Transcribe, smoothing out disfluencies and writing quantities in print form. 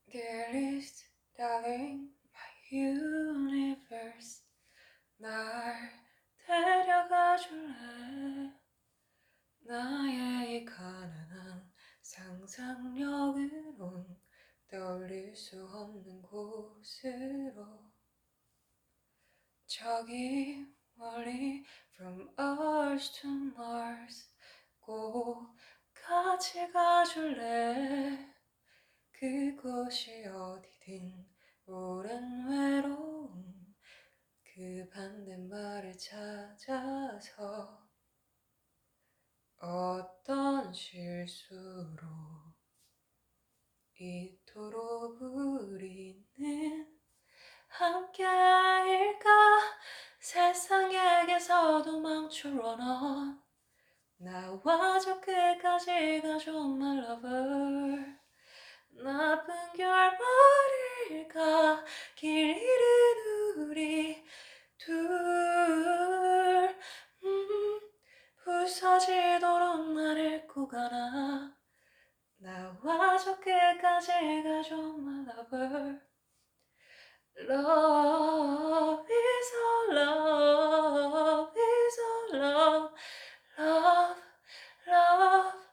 Dearest darling, my universe 날 데려가 줄래? 나의 이 가난한 상상력으론 떠올릴 수 없는 곳으로 저기 멀리 From Earth to Mars 꼭 같이 가줄래? 그곳이 어디든 오랜 외로움 그 반대말을 찾아서 어떤 실수로 이토록 우리는 함께일까 세상에게서 도망쳐 넌 나와 저 끝까지 가줘 my lover 나쁜 결말일까 길 잃은 우리 둘 부서지도록 나를 잃고 가나 나와 저 끝까지 가줘 my lover Love is all love is all love love love